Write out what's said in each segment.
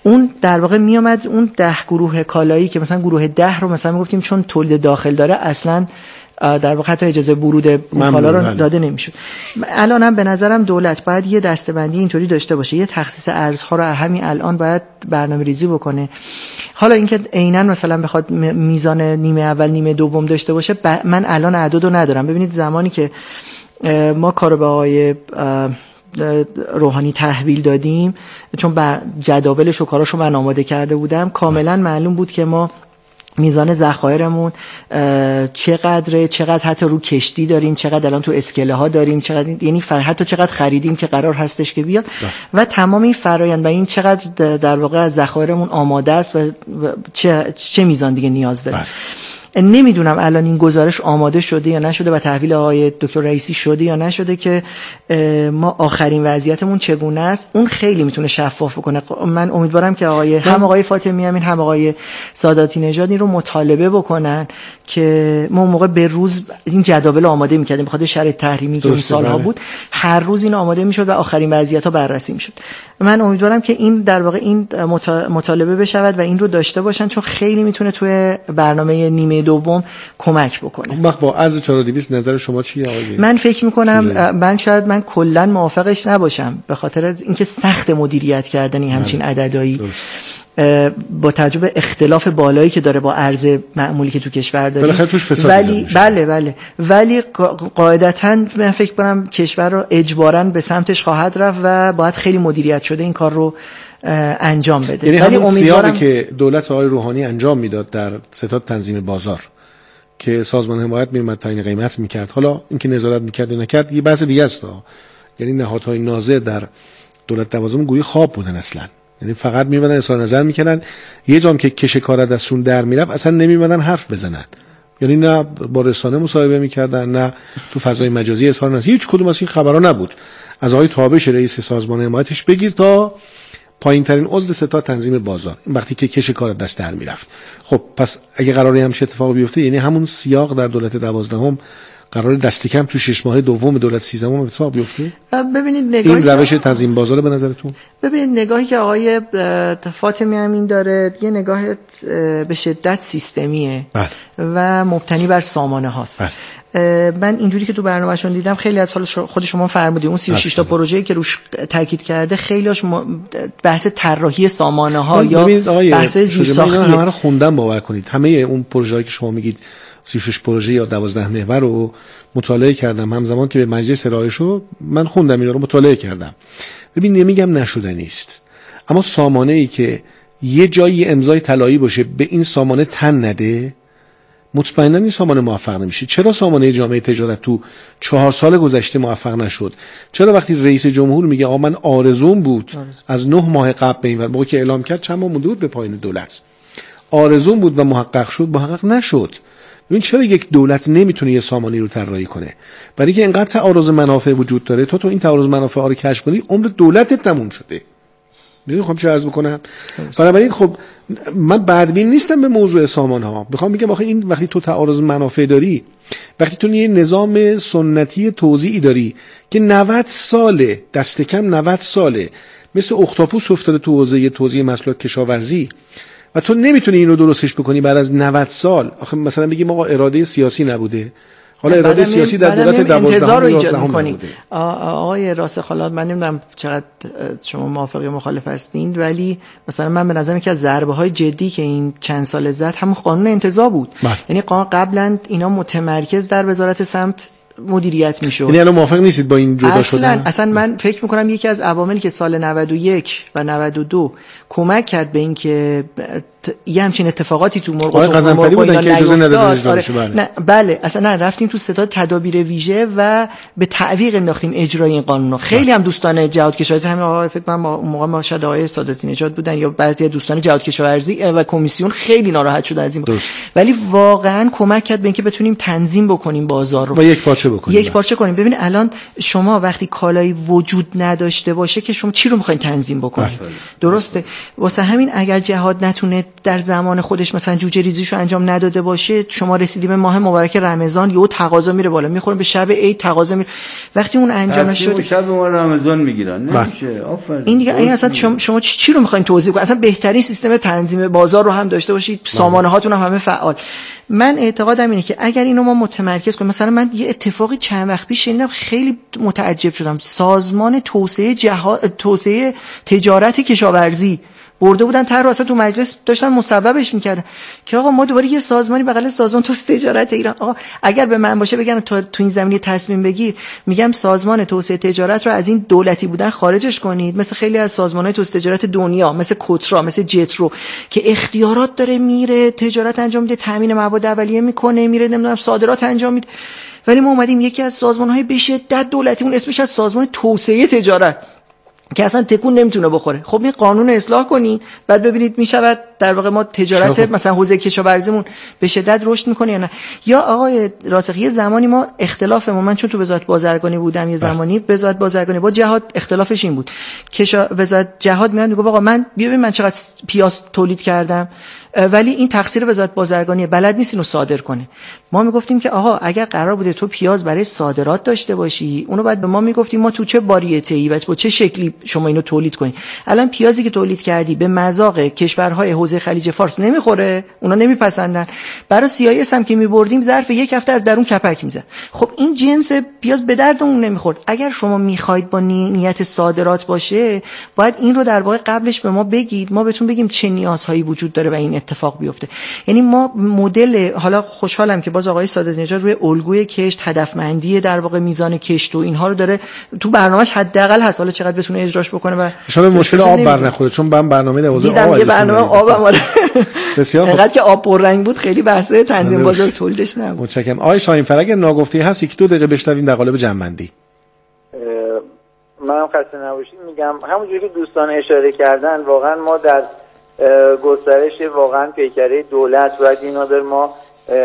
اون در واقع میامد اون 10 گروه کالایی که مثلا گروه 10 رو مثلا میگفتیم چون تولید داخل داره اصلا در واقع حتی اجازه ورود اون کالا رو داده نمیشد. الانم به نظرم دولت باید یه دسته‌بندی اینطوری داشته باشه، یه تخصیص ارزها رو همین الان باید برنامه‌ریزی بکنه. حالا اینکه عیناً مثلا بخواد میزان نیمه اول نیمه دوم داشته باشه، من الان اعدادو ندارم. ببینید زمانی که ما کارو به آقای روحانی تحویل دادیم، چون جداولش و کاراشو من آماده کرده بودم، کاملا معلوم بود که ما میزان ذخایرمون چقدره، چقدر حتی رو کشتی داریم، چقدر الان تو اسکله ها داریم، چقدر یعنی حتی چقدر خریدیم که قرار هستش که بیاد و تمام این فرآیند و این چقدر در واقع ذخایرمون آماده است و چه میزان دیگه نیاز داریم. نمیدونم الان این گزارش آماده شده یا نشده و تحویل آقای دکتر رئیسی شده یا نشده که ما آخرین وضعیتمون چگونه است. اون خیلی میتونه شفاف کنه. من امیدوارم که هم آقای فاطمی امین هم آقای ساداتی نژاد این رو مطالبه بکنن که ما موقع به روز این جداول آماده میکردیم بخاطر شرایط تحریمی که اون سالها بود، هر روز این آماده میشد و آخرین وضعیت‌ها بررسی میشد. من امیدوارم که این در واقع این مطالبه بشود و این رو داشته باشن، چون خیلی میتونه توی برنامه نیمه دوم کمک بکنه. اون وقت با عرض 4200 نظر شما چیه آقای؟ من فکر میکنم من کلا موافقش نباشم به خاطر اینکه سخت مدیریت کردن همچین عددهایی با تجربه اختلاف بالایی که داره با ارز معمولی که تو کشور داریم. بالاخره توش فساد ولی قاعدتاً من فکر کنم کشور رو اجباراً به سمتش خواهد رفت و باید خیلی مدیریت شده این کار رو انجام بده. یعنی ولی امیدوارم که دولت آقای روحانی انجام میداد در ستاد تنظیم بازار که سازمان حمایت میومد تعیین قیمت میکرد، حالا اینکه نظارت میکرد یا نکرد یه بحث دیگه است. یعنی نهادهای ناظر در دولت دوازدهم گویی خواب بودن اصلا، یعنی فقط میومدن اظهار نظر میکردن، یه جام که کش کار دستشون در میرفت اصلا نمیومدن حرف بزنن، یعنی نه با رسانه مصاحبه میکردن نه تو فضای مجازی اظهار نظر، هیچ کدوم از این خبرها نبود. از آقای تابش رئیس سازمان حمایتش بگیر تا پایین ترین عضو ستاد تنظیم بازار، این وقتی که کش کار دست در میرفت. خب پس اگه قراره همش اتفاق بیفته، یعنی همون سیاق در دولت 12 قرار دست کم تو 6 ماه دوم دولت 13 اتفاق بیفته. ببینید این روش تنظیم بازار به نظرتون؟ ببینید نگاهی که آقای فاطمی امین داره یه نگاه به شدت سیستمیه و مبتنی بر سامانه هاست. من اینجوری که تو برنامه‌شون دیدم خیلی از حال خود شما فرمودید اون 36 تا پروژه‌ای که روش تاکید کرده خیلی‌هاش بحث طراحی سامانه‌ها یا بحث زیرساختی همه رو خوندم، باور کنید همه اون پروژه‌ای که شما میگید 36 پروژه یا 12 محور رو مطالعه کردم، همزمان که به مجلس ارائه شد من خوندم اینا رو، مطالعه کردم. ببین نمیگم نشده نیست، اما سامانه‌ای که یه جایی امضای طلایی باشه به این سامانه تن نده، مطمئنا این سامانه موفق نمیشه. چرا سامانه جامعه تجارت تو 4 سال گذشته موفق نشد؟ چرا وقتی رئیس جمهور میگه آقا من آرزوم بود از 9 ماه قبل به این ور، موقعی که اعلام کرد چند ماه مونده بود به پایان دولت، آرزوم بود و محقق شد، محقق نشد. ببین چرا یک دولت نمیتونه یه سامانه رو طراحی کنه؟ برای اینکه اینقدر تعارض منافع وجود داره، تو این تعارض منافع ها رو کشف کنی عمر دولتت تموم شده. میدونی خب چه عرض بکنم؟ بنابراین خب من بدبین نیستم به موضوع سامانه ها، میخوام بگم آخه این وقتی تو تعارض منافع داری، وقتی تو یه نظام سنتی توزیعی داری که 90 ساله، دست کم 90 ساله مثل اختاپوس افتاده تو حوزه توزیع محصولات کشاورزی و تو نمیتونی اینو درستش بکنی بعد از 90 سال، آخه مثلا بگیم آقا اراده سیاسی نبوده، حالا اراده سیاسی در دولت 12 رو ایجاد می‌کنی. آقای راسخ، حالا من نمیدونم چقدر شما موافق یا مخالف هستین، ولی مثلا من به نظرم که از ضربه‌های جدی که این چند سال زد همون قانون انتزاع بود. یعنی قبلا اینا متمرکز در وزارت سمت مدیریت میشد. یعنی الان موافق نیستید با این جدا شدن؟ اصلا من فکر میکنم یکی از عواملی که سال 91 و 92 کمک کرد به این که یه همچین اتفاقاتی تو مرغ بودن که اجازه ندادن. بله اصلا رفتیم تو ستاد تدابیر ویژه و به تعویق انداختیم اجرای این قانون. خیلی هم دوستان جهاد کشاورزی، همین آقا فکر کنم اون موقع ما شاید آقای ساداتی نژاد بودن یا بعضی از دوستان جهاد کشاورزی و کمیسیون خیلی ناراحت شدن از این، ولی واقعا کمک کرد به اینکه بتونیم تنظیم بکنیم بازار رو و یک پارچه کنیم. ببین الان شما وقتی کالایی وجود نداشته باشه که شما چی رو میخواین تنظیم بکنید؟ درسته؟ واسه همین اگر جهاد نتونه در زمان خودش مثلا جوجه ریزیشو انجام نداده باشه، شما رسیدیم به ماه مبارک رمضان یهو تقاضا میره بالا، میخورن به شب عید تقاضا میره، وقتی اون انجام نشد شب ما رمضان میگیرن نمیشه. آفرین. این دیگه اصلا شما چی رو میخواین توضیح کنید؟ اصلا بهترین سیستم تنظیم بازار رو هم داشته باشید، سامانه هاتون هم همه فعال. من اعتقادم اینه که اگر اینو ما متمرکز کنیم، مثلا من یه اتفاقی چند وقت پیش شنیدم خیلی متعجب شدم، سازمان توسعه تجارت کشاورزی برده بودن طرح، اصلا تو مجلس داشتن مصوبش میکردن که آقا ما دوباره یه سازمانی بغل سازمان توسعه تجارت ایران. آقا اگر به من باشه بگن تو این زمینه تصمیم بگیر، میگم سازمان توسعه تجارت رو از این دولتی بودن خارجش کنید، مثل خیلی از سازمان‌های توسعه تجارت دنیا، مثل کوترا، مثل جترو که اختیارات داره، میره تجارت انجام میده، تامین مواد اولیه میکنه، میره نمیدونم صادرات انجام میده. ولی ما اومدیم یکی از سازمان‌های به شدت دولتی، اون اسمش از سازمان توسعه تجارت که اصلا تکون نمیتونه بخوره. خب این قانون اصلاح کنید، بعد ببینید میشود در واقع ما تجارت مثلا حوزه کشاورزیمون به شدت رشد میکنه یا نه. یا آقای راسخی یه زمانی ما اختلافمون، من چون تو وزارت بازرگانی بودم یه زمانی، وزارت بازرگانی با جهاد اختلافش این بود، وزارت جهاد میاد میگه آقا من ببین من چقدر پیاز تولید کردم، ولی این تقصیر وزارت بازرگانیه، بلد نیست اینو صادر کنه. ما میگفتیم که آقا اگر قرار بوده تو پیاز برای صادرات داشته باشی، اونو بعد به ما میگفتیم ما تو چه واریته و با چه شکلی شما اینو تولید کنی. الان پیازی که تولید کردی به مذاق کشورهای حوزه خلیج فارس نمیخوره، اونا نمیپسندن، برای CIS هم که میبردیم ظرف یک هفته از درون کپک میزد. خب این جنس پیاز به دردمون نمیخورد. اگر شما میخواید با نیت صادرات باشه، باید این رو در واقع قبلش به ما بگید، ما بهتون بگیم چه نیازهایی وجود داره و این اتفاق بیفته. یعنی ما مدل، حالا خوشحالم که باز آقای سعادت نژاد روی الگوی کشت، هدفمندی در واقع میزان کشت و اینها رو داره تو برنامه‌اش حداقل هست، حالا چقدر بتونه اجراش بکنه و شما مشکل آب بر نخوره، چون من برنامه دوازه آب یه برنامه آبم بسیار انقدر که آب پررنگ بود خیلی بحثه تنظیم بازار تولیدش نبود. متشکرم. آقای شاهینفر اگر ناگفته هست یک دو دقیقه بشنویم در قالب جمع‌بندی. منم خسته نباشید میگم همونجوری که دوستان اشاره کردن، واقعا ما در گسترش واقعا پیکره دولت باید اینا در ما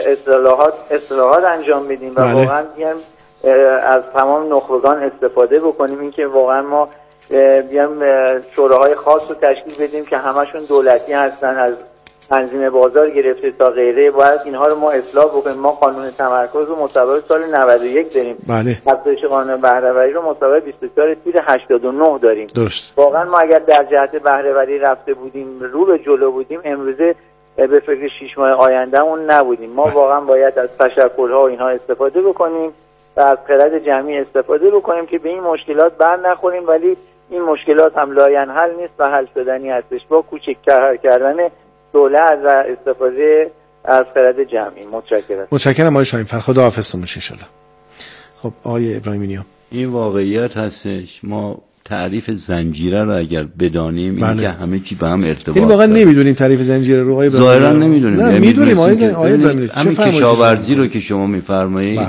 اصلاحات انجام بدیم و واقعا از تمام نخبگان استفاده بکنیم، این که واقعا ما بیام شوراهای خاص رو تشکیل بدیم که همشون دولتی هستن، از تنظیم بازار گرفته تا غیره، باید اینها رو ما اصلاح بکنیم. ما قانون تمرکز رو مصوبه سال 91 داریم، افزایش قانون بهره‌وری رو مصوبه 24 تیر 89 داریم. درست. واقعا ما اگر در جهت بهره‌وری رفته بودیم، رو به جلو بودیم، امروزه به فکر 6 ماه آیندهمون نبودیم. ما واقعا باید از تشکل‌ها و اینها استفاده بکنیم و از خرد جمعی استفاده بکنیم که به این مشکلات بر نخوریم، ولی این مشکلات هم لاینحل نیست و حل شدنی هستش با کوچک‌تر کردن دولت و استفاده از خرد جمعی. متشکرم آقای شاهینفر، خدا حافظتون باشه ان شاء الله. خب آقای ابراهیمی نیا، این واقعیت هستش. ما تعریف زنجیره رو اگر بدانیم، این که همه چی به هم ارتباط داره. این واقعا نمیدونیم تعریف زنجیره رو آقای ابراهیمی. ظاهرا نمیدونیم. نه میدونیم آقای ابراهیمی. همین کشاورزی رو که شما میفرمایید،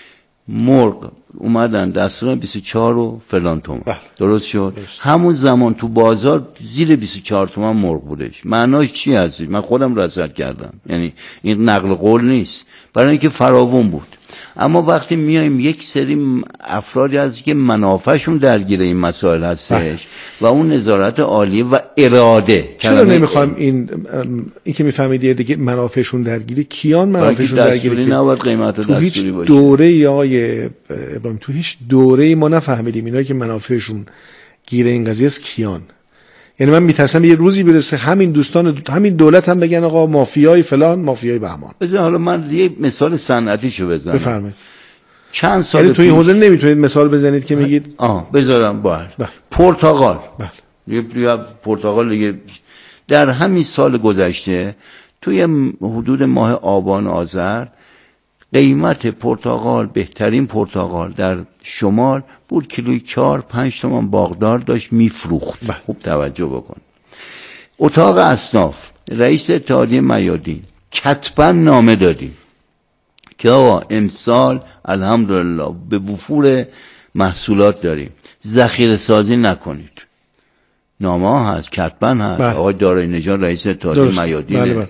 مرغ اومدن دستور 24 و فلان تومن، درست شد. همون زمان تو بازار زیر 24 تومن مرغ بودش. معناش چی هست؟ من خودم رصد کردم، یعنی این نقل قول نیست، برای اینکه فراوون بود. اما وقتی میایم یک سری افرادی هست که منافعشون درگیر این مسائل هستش و اون نظارت عالیه و اراده، چرا نمیخوایم این که میفهمید دیگه منافعشون درگیره، کیان منافعشون درگیره که نباید قیمت دستوری باشه. دوره آقای ابراهیم تو هیچ دوره‌ای ما نفهمیدیم اینایی که منافعشون گیره این قضیه است کیان. یعنی من میترسم یه روزی برسه همین دوستان همین دولت هم بگن آقا مافیای فلان، مافیای بهمان. بذار حالا من یه مثال صنعتیشو بزنم. بفرمایید. چند سال یعنی تو این حوزه نمیتونید مثال بزنید که میگید بذارم پرتغال. یه پرتغال دیگه در همین سال گذشته توی حدود ماه آبان آذر قیمت پرتغال، بهترین پرتغال در شمال بود، کیلوی 4-5 تومان باغدار داشت میفروخت. خوب توجه بکن. اتاق اصناف، رئیس اتحادیه میادین، کتباً نامه دادیم که آقا امسال الحمدلله به وفور محصولات داریم، ذخیره سازی نکنید. نامه هست، کتباً هست. آقای دارایی نژاد رئیس اتحادیه میادین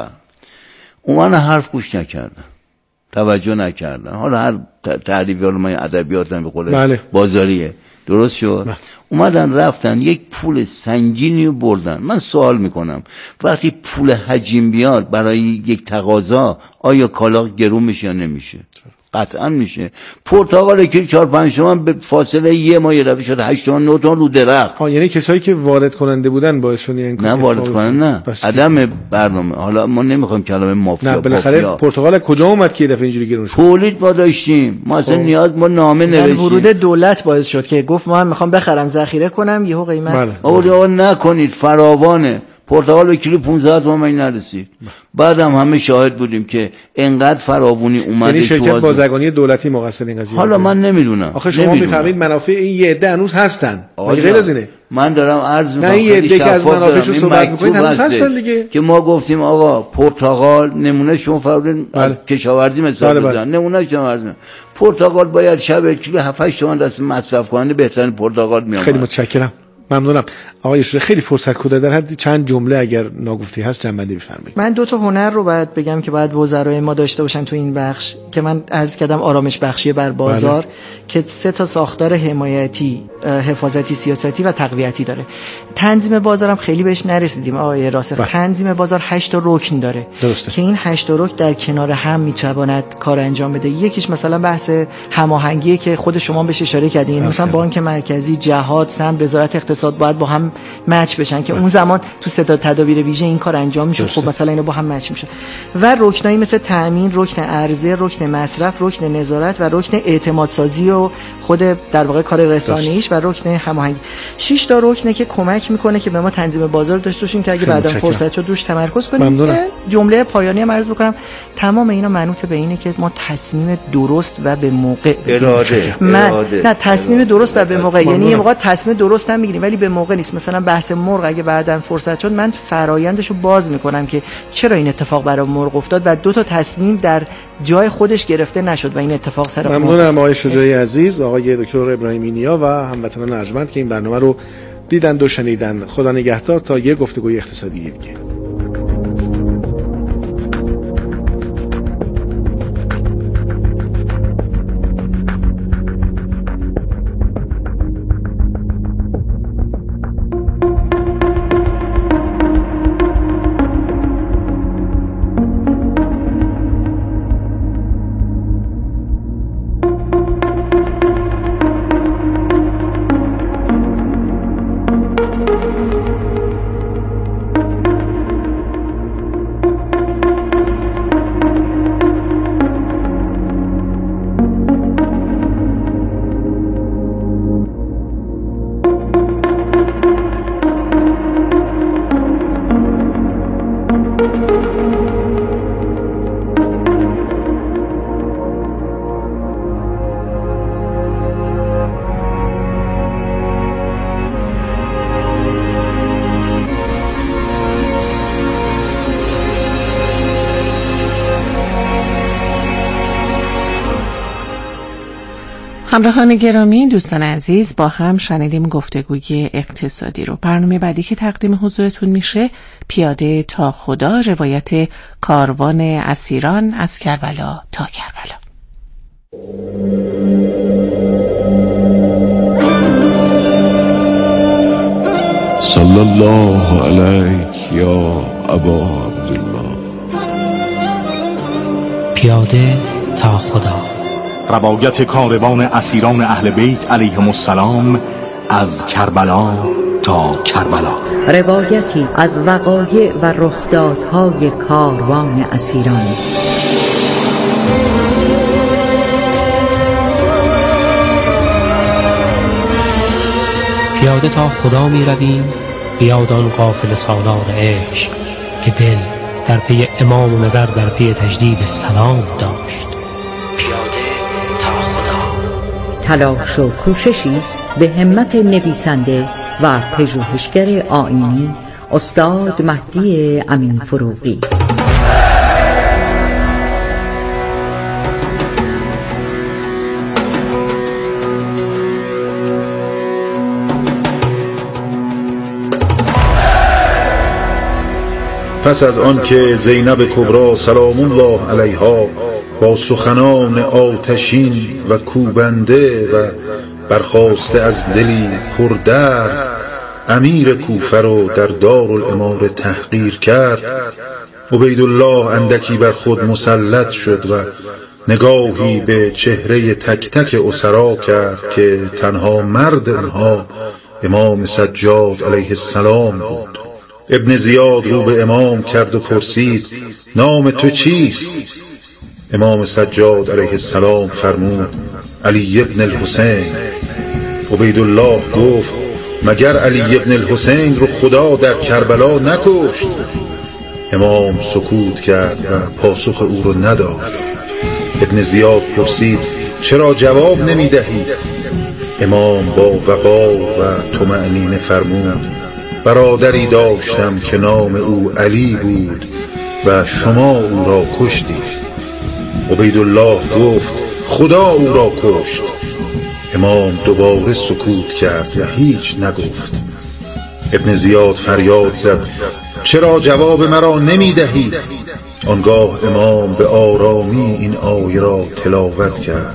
اون حرف گوش نکردن، توجه نکردن. حالا هر تعریفی، حالا من ادبیاتم به قول بازاریه، درست شد. اومدن رفتن یک پول سنگینی رو بردن. من سوال میکنم وقتی پول حجم بیاد برای یک تقاضا آیا کالا گرون میشه یا نمیشه؟ قطعا میشه. پرتقال کیلو 4-5 تومن به فاصله یه ماه یه دفعه شد 8 تومن 9 تومن رو درخت. یعنی کسایی که وارد کننده بودن باعث شد این نه وارد کننده نه عدم برنامه. حالا ما نمیخوایم کلمه مافیا. نه بالاخره پرتقال کجا اومد که یه دفعه اینجوری گرون شد؟ تولید ما داشتیم. ما اصلا نیاز ما نامه نوشتیم. ورود دولت باعث شد که گفت ما میخوام بخرم ذخیره کنم یهو قیمت آقا نکنید فراوانه. پرتقال به کیلو 15 تومن نرسید. بعدم همه شاهد بودیم که انقدر فراوونی اومده. یعنی شرکت بازرگانی دولتی مقصر این قضیه. حالا من نمیدونم. آخه شما میفهمید منافع این یه عده هنوز هستن. غیر از اینه. من دارم عرض میکنم نه این عده که از منافعشو صحبت میکنید هنوز هستن دیگه. که ما گفتیم آقا پرتقال نمونه شما فرض از کشاورزی مثال بزن. نمونه شما فرض پرتقال باید شب کیلو 7-8 تومن دست مصرف کننده بهترین پرتقال میاد. خیلی متشکرم. ممنونم آقای شوری. خیلی فرصت کوتاه در حد چند جمله اگر ناگفتی هست جنبندی بفرمایید. من 2 تا هنر رو باید بگم که باید وزرای ما داشته باشن تو این بخش که من عرض کردم آرامش بخشی بر بازار که 3 تا ساختار حمایتی، حفاظتی، سیاستی و تقویتی داره. تنظیم بازارم خیلی بهش نرسیدیم آقای راسخ. تنظیم بازار 8 تا رکن داره درسته. که این 8 تا رکن در کنار هم میتواند کار انجام بده. یکیش مثلا بحث هماهنگی که خود شما بهش اشاره کردین، مثلا بانک مرکزی، جهاد، سمت وزارت اقتصاد باید با هم مچ بشن که اون زمان تو 3 تا تدابیر ویژه این کار انجام میشه. خب مثلا اینا با هم مچ میشه. و رکنایی مثل تأمین، رکن عرضه، رکن مصرف، رکن نظارت و رکن اعتماد سازی و خود در واقع کار رسانه‌ایش و رکن هماهنگی. 6 تا رکنه که کمک میکنه که به ما تنظیم بازار داشته باشیم که اگه بعدا فرصت شد روش تمرکز کنیم. جمله پایانی هم عرض بکنم تمام اینا منوط به اینه که ما تصمیم درست و به موقع نه تصمیم درست و به موقع. یعنی یه موقع تصمیم درست هم میگیریم ولی به موقع نیست. مثلا بحث مرغ اگه بعداً فرصت شد من فرایندشو باز میکنم که چرا این اتفاق برای مرغ افتاد و 2 تا تصمیم در جای خودش گرفته نشد و این اتفاق سر ممنونم آقای شجاعی عزیز، آقای دکتر ابراهیمی نیا و هموطنان ارجمند که این برنامه رو دیدن و شنیدن. خدا نگهدار تا یه گفتگوی اقتصادی دیگه. همراهان گرامی، دوستان عزیز، با هم شنیدیم گفتگوی اقتصادی رو. برنامه بعدی که تقدیم حضورتون میشه پیاده تا خدا، روایت کاروان اسیران از کربلا تا کربلا. صلی الله علیک یا ابا عبدالله. پیاده تا خدا، روایت کاروان اسیران اهل بیت علیهم السلام از کربلا تا کربلا. روایتی از وقایع و رخدادهای کاروان اسیران. پیاده تا خدا می رویم بیاد آن قافله سالار عشق که دل در پی امام و نظر در پی تجدید سلام داشت. تلاش و کوششی به همت نویسنده و پژوهشگر آیینی استاد مهدی امین فروغی. پس از آن که زینب کبری سلام الله علیها با سخنان آتشین و کوبنده و برخاسته از دلی پر درد امیر کوفه رو در دارالاماره تحقیر کرد. عبیدالله اندکی بر خود مسلط شد و نگاهی به چهره تک تک اسرا کرد که تنها مرد اونها امام سجاد علیه السلام بود. ابن زیاد رو به امام کرد و پرسید نام تو چیست؟ امام سجاد علیه السلام فرمود علی ابن الحسین. عبیدالله گفت مگر علی ابن الحسین رو خدا در کربلا نکشت؟ امام سکوت کرد و پاسخ او رو نداد. ابن زیاد پرسید چرا جواب نمی دهی؟ امام با وقار و طمأنینه فرمود برادری داشتم که نام او علی بود و شما او را کشتید. عبیدالله گفت خدا او را کشت. امام دوباره سکوت کرد و هیچ نگفت. ابن زیاد فریاد زد چرا جواب مرا نمی دهی؟ آنگاه امام به آرامی این آیه را تلاوت کرد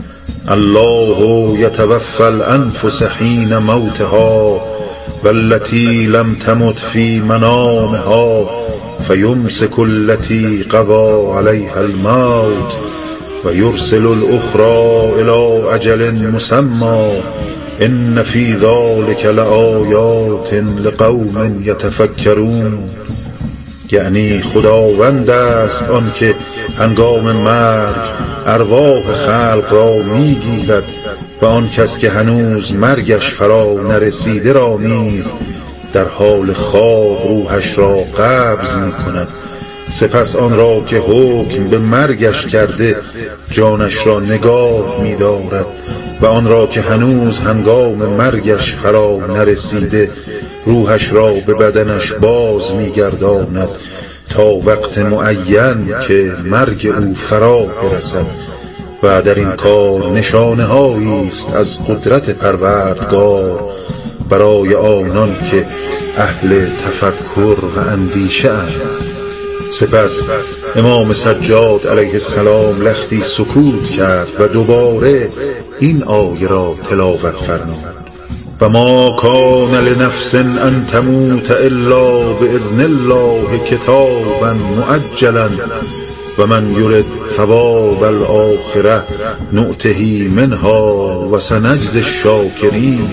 الله یتوفی الانفس حین موتها والتی لم تمت فی منامها فیمسک التی قضی علیها الموت و یرسل الاخرى الی اجل مسمی ان فی ذلک لآیات لقوم یتفکرون. یعنی خداوند است آن که هنگام مرگ ارواح خلق را میگیرد و آن کس که هنوز مرگش فرا نرسیده را نیز در حال خواب روحش را قبض می کند. سپس آن را که حکم به مرگش کرده جانش را نگاه می دارد و آن را که هنوز هنگام مرگش فرا نرسیده روحش را به بدنش باز می گرداند تا وقت معین که مرگ او فرا برسد و در این کار نشانه هایی است از قدرت پروردگار برای آنان که اهل تفکر و اندیشه اند. سپس امام سجاد علیه السلام لختی سکوت کرد و دوباره این آیه را تلاوت فرمود و ما کان لنفس ان تموت الا باذن الله کتابا مؤجلا و من یرد ثواب الاخره نؤته منها و سنجزی الشاکرین.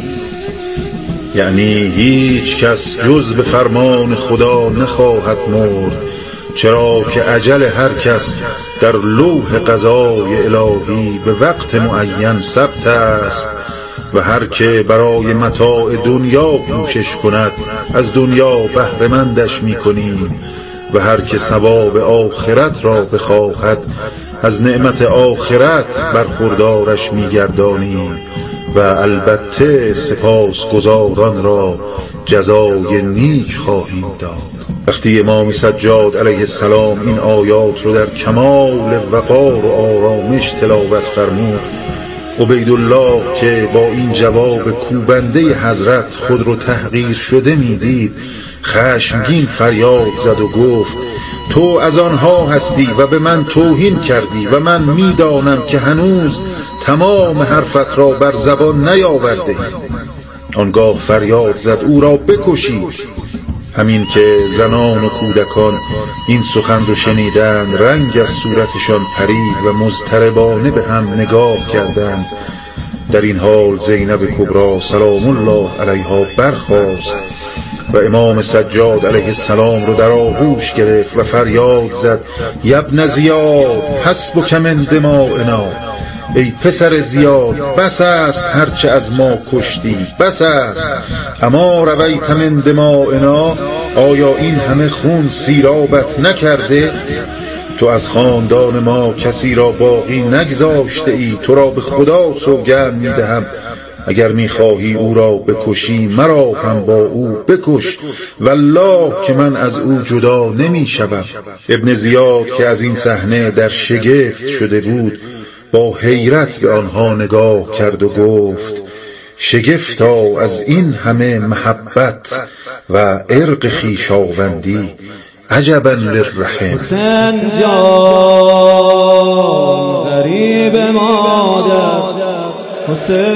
یعنی هیچ کس جز به فرمان خدا نخواهد مرد، چرا که اجل هر کس در لوح قضای الهی به وقت معین ثبت است و هر که برای متاع دنیا کوشش کند از دنیا بهره مندش می‌کنیم و هر که ثواب آخرت را بخواهد از نعمت آخرت برخوردارش می‌گردانیم و البته سپاسگزاران را جزای نیک خواهیم داد. وقتی امام سجاد علیه السلام این آیات رو در کمال وقار و آرامش تلاوت فرمود، عبیدالله که با این جواب کوبنده حضرت خود رو تحقیر شده میدید خشمگین فریاد زد و گفت تو از آنها هستی و به من توهین کردی و من میدانم که هنوز تمام حرفت را بر زبان نیاورده. آنگاه فریاد زد او را بکشید. همین که زنان و کودکان این سخن رو شنیدند رنگ از صورتشان پرید و مضطربانه به هم نگاه کردند. در این حال زینب کبری سلام الله علیها برخاست و امام سجاد علیه السلام رو در آغوش گرفت و فریاد زد یبن زیاد حسبک من دمائنا، ای پسر زیاد بس است هرچه از ما کشتی، بس است. اما رویت من دمائنا، آیا این همه خون سیرابت نکرده؟ تو از خاندان ما کسی را باقی نگذاشته ای. تو را به خدا سوگند میدهم اگر میخواهی او را بکشی مرا هم با او بکش، والله که من از او جدا نمیشوم. ابن زیاد که از این صحنه در شگفت شده بود با حیرت به آنها نگاه کرد و گفت شگفتا از این همه محبت و عرق خویشاوندی، عجبا للرحم. حسین جان غریب مادر حسین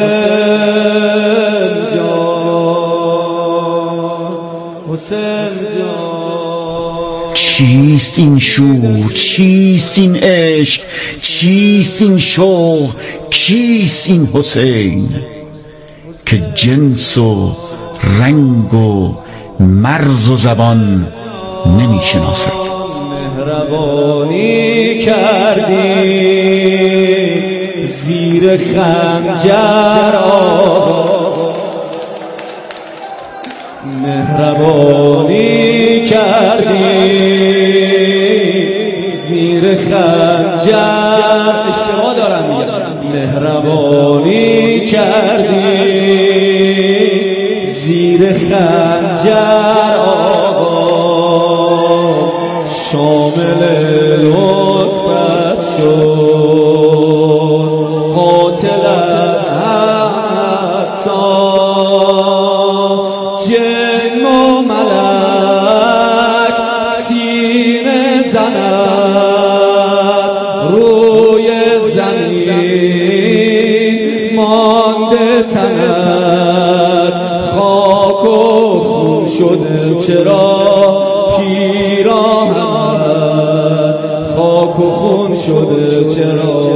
جان حسین جان. چیست این شور، چیست این عشق، چیست این شوق، کیست این حسین که جنس و رنگ و مرز و زبان نمی شناسد؟ مهربانی کردی زیر خنجر آقا، مهربانی کردی زیر خنجر، اشتباه دارم میگم، مهربانی کردی زیر خنجر آقا، شامل لطفت شد قاتل حتی جن و ملک سینه زند روی زمین مانده تنت خاک و خون شده، چرا پیراهنت خاک و خون شده، چرا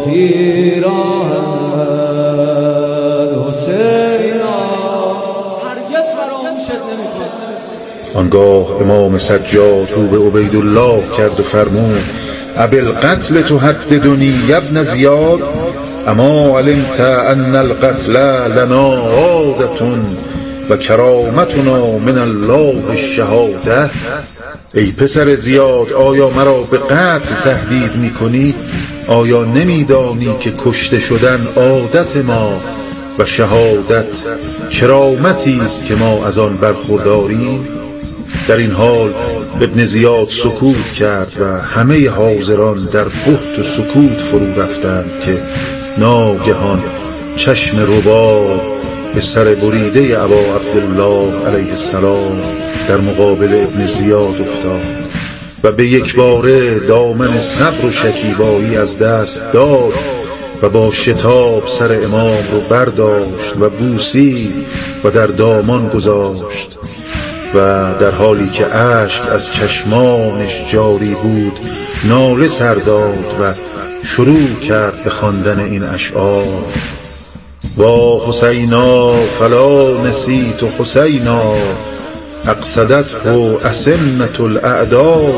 پیراهنت حسینا هرگز فراموشت نمی‌کنم. آنگاه امام سجاد رو به عبیدالله کرد و فرمود: ابالقتل تهددنی یا ابن زیاد اما علمت ان القتل لنا عادة و کرامتنا من الله الشهاده. ای پسر زیاد، آیا مرا به قتل تهدید می‌کنی؟ آیا نمی‌دانی که کشته شدن عادت ما و شهادت کرامتی است که ما از آن برخورداریم؟ در این حال ابن زیاد سکوت کرد و همه حاضران در بهت و سکوت فرو رفتند که ناگهان چشم رباب به سر بریده ابا عبدالله علیه السلام در مقابل ابن زیاد افتاد و به یک باره دامن صبر و شکیبایی از دست داد و با شتاب سر امام رو برداشت و بوسید و در دامان گذاشت و در حالی که اشک از چشمانش جاری بود ناله سر داد و شروع کرد به خواندن این اشعار: وا حسینا فلا نسیت حسینا اقصدته اسنة الاعداء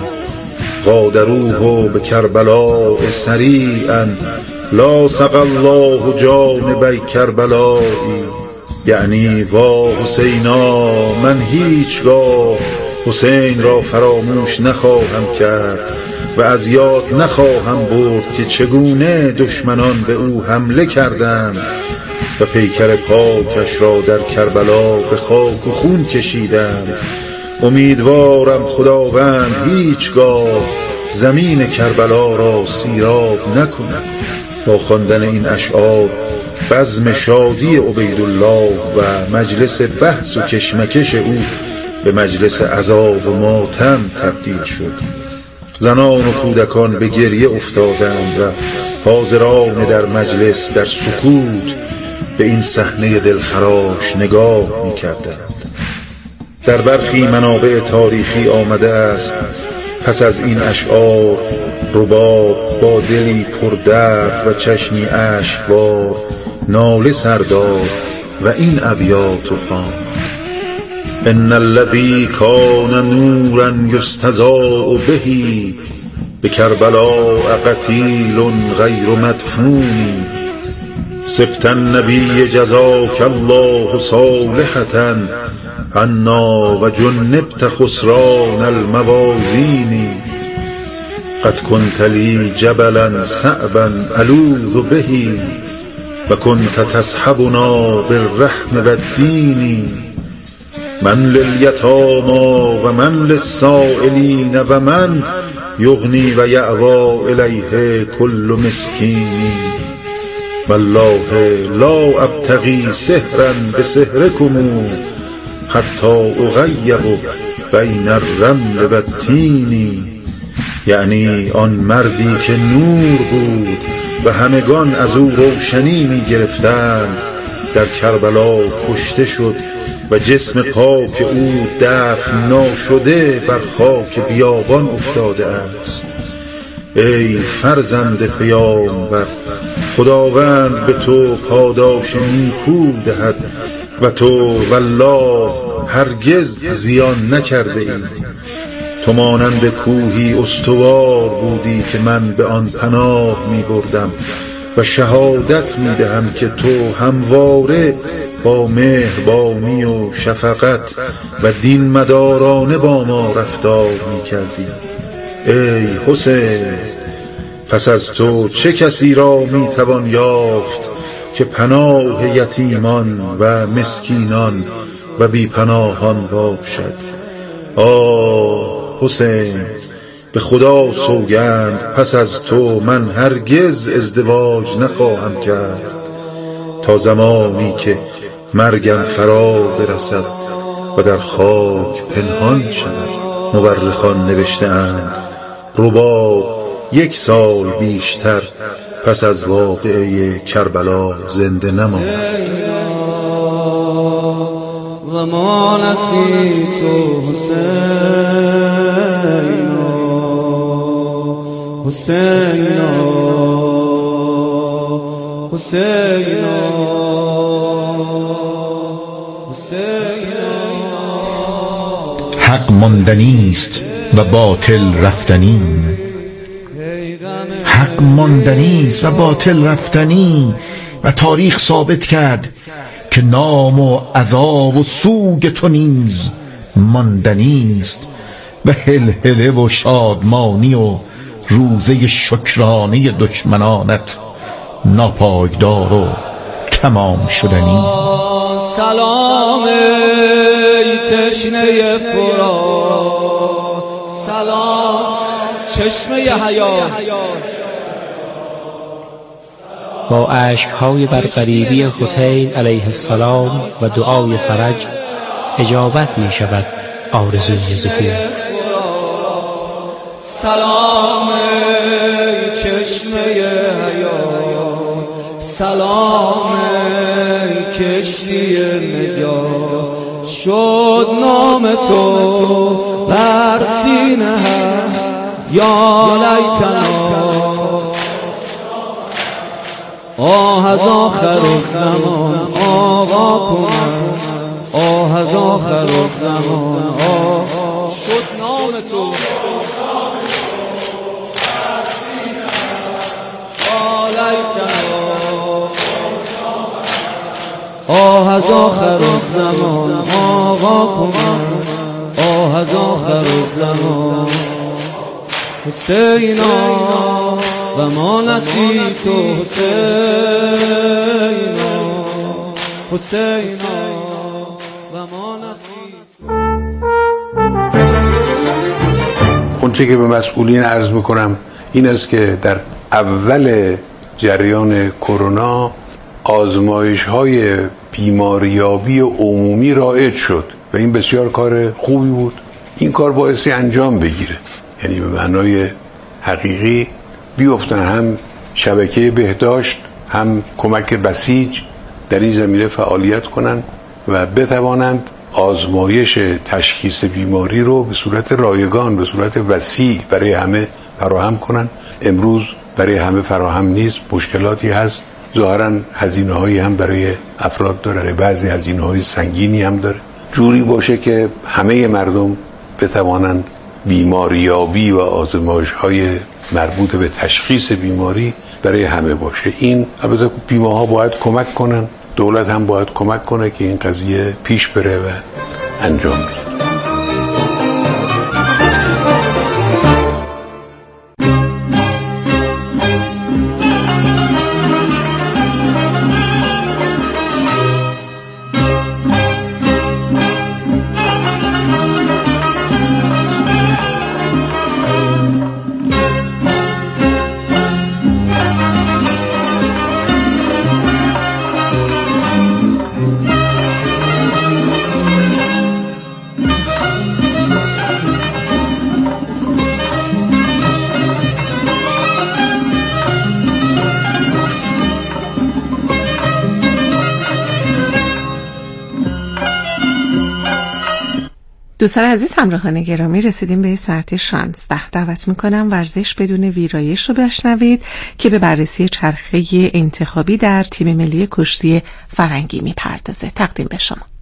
غادروه بکربلاء سریعا لا سقى الله جانبی کربلاء. یعنی وا حسینا، من هیچگاه حسین را فراموش نخواهم کرد و از یاد نخواهم برد که چگونه دشمنان به او حمله کردند و پیکر پاکش را در کربلا به خاک و خون کشیدند. امیدوارم خداوند هیچگاه زمین کربلا را سیراب نکند. با خواندن این اشعار بزم شادی عبیدالله و مجلس بحث و کشمکش او به مجلس عذاب و ماتم تبدیل شد. زنان و کودکان به گریه افتادند و حاضران در مجلس در سکوت به این صحنه دلخراش نگاه می‌کردند. در برخی منابع تاریخی آمده است پس از این اشعار رباب با دلی پردرد و چشمی اشکبار ناله سر داد و این ابیات خواند: ان الذی کان نورا یستضاء به بکربلاء قتیل غیر مدفون سبت النبی جزاک الله صالحة عنا و جنبت خسران الموازین قد كنت لی جبلا صعبا الوذ به و كنت تصحبنا بالرحم والدین من للیتامی و من للسائلین و من یغنی و یأوی الیه کل مسکین والله لا ابتغی سحرا بسحرکم حتی اغیب بین الرمل و الطین. یعنی آن مردی که نور بود و همگان از او روشنی می گرفتند در کربلا کشته شد و جسم پاک او دفن ناشده بر خاک بیابان افتاده است. ای فرزند پیامبر، خداوند به تو پاداش نیکو دهد و تو والله هرگز زیان نکرده ای. تو مانند کوهی استوار بودی که من به آن پناه می بردم و شهادت می دهم که تو همواره با مهربانی و شفقت و دین مدارانه با ما رفتار می کردی. ای حسین، پس از تو چه کسی را می توان یافت که پناه یتیمان و مسکینان و بی پناهان باشد؟ آه حسین، به خدا سوگند پس از تو من هرگز ازدواج نخواهم کرد تا زمانی که مرگم فرا برسد و در خاک پنهان شود. مورخان نوشته اند رباب 1 سال بیشتر پس از واقعه کربلا زنده نماند. و ما نسیت حسین حسین حق ماندنی است و باطل رفتنی، حق ماندنی است و باطل رفتنی و تاریخ ثابت کرد که نام و عذاب و سوگ تو نیز ماندنی است و هلهله و شادمانی و روزه شکرانه دشمنانت ناپایدار و تمام شدنی. سلام ای تشنه فرات، سلام چشمه حیات. با اشک‌های برقریبی حسین علیه السلام و دعای فرج اجابت می شود آرزوی ظهور. سلام ای چشمه حیات، سلام ای کشتی نجات. شد نام تو بر سینه یا لیتنا، آه از آخر زمان آقا کنم، آه از آخر زمان شد نام تو یا لیتنا، آه از آخر زمان آقا کنم، آه از آخر زمان. حسینا و ما نسیت حسینا، حسینا و ما نسیت. اونچه که به مسئولین عرض میکنم این است که در اول جریان کرونا آزمایش‌های بیماریابی عمومی رایج شد و این بسیار کار خوبی بود. این کار بایستی انجام بگیره، یعنی به معنای حقیقی بیفتن هم شبکه بهداشت هم کمک بسیج در این زمینه فعالیت کنند و بتوانند آزمایش تشخیص بیماری رو به صورت رایگان، به صورت وسیع برای همه فراهم کنند. امروز برای همه فراهم نیست، مشکلاتی هست، ظاهراً هزینه‌هایی هم برای افراد داره، بعضی هزینه‌های سنگینی هم داره. جوری باشه که همه مردم بتوانند بیماریابی و آزمایش‌های مربوط به تشخیص بیماری برای همه باشه. این البته بیماها باید کمک کنن، دولت هم باید کمک کنه که این قضیه پیش بره و انجام بشه. دوستان عزیز، همراهان گرامی، رسیدیم به ساعت 16. دعوت میکنم ورزش بدون ویرایش رو بشنوید که به بررسی چرخه انتخابی در تیم ملی کشتی فرنگی میپردازه. تقدیم به شما.